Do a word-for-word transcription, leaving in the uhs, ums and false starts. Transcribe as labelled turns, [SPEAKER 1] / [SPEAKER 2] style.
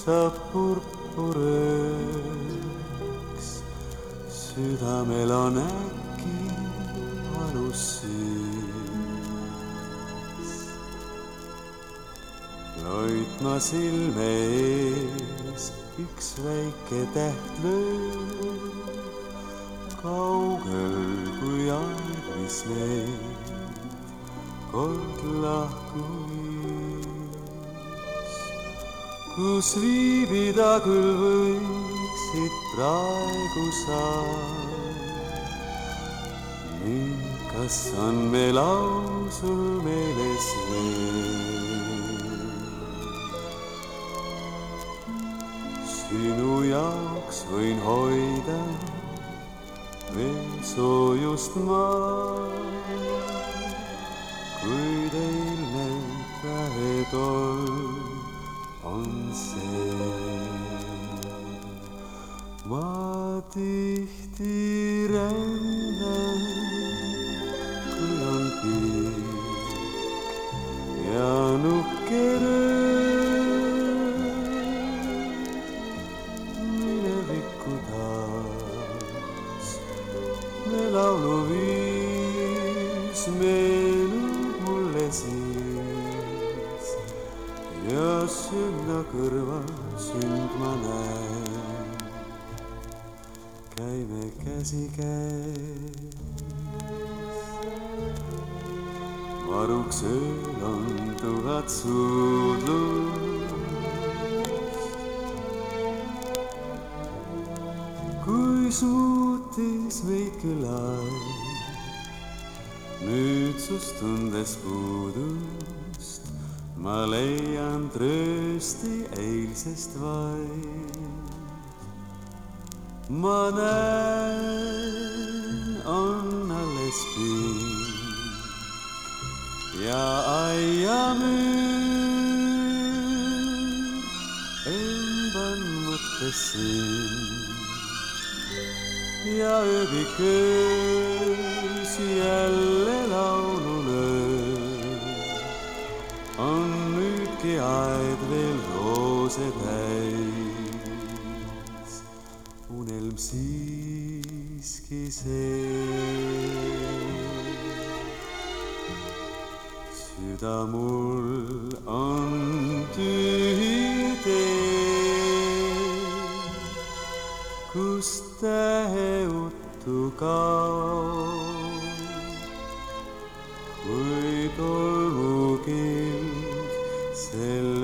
[SPEAKER 1] saab purpurööks, südamel on äkki valus süüs. Loitma silme ees üks väike täht lööb, kaugel kui aeg, mis meid kord lahku viis. Kus viibida küll võiksid praegu sa, nii kas on meil lausul meeles veel? Sinu jaoks võin hoida veel soojust maa, kuid eilne vähetolm on see. Ma tihti rändan, kui on pikk ja nukker öö, minevikku taas me lauluviis meenub mulle siis ja sinna kõrval sind ma näen. Käime käsikäes, varuks ööl on tuhat suudlust. Kui suutis meid küll aeg, nüüdsust tundes puudust, ma leian tröösti eilsest vaid. Ma näen, on alles pink ja aiamüür emban mõttes sind ja ööbik öös jälle laulu lööb. On nüüdki aed veel roose täis, unelm siiski see. Süda mul on tühi tee, kus täheuttu kaob, kui tolmukild sel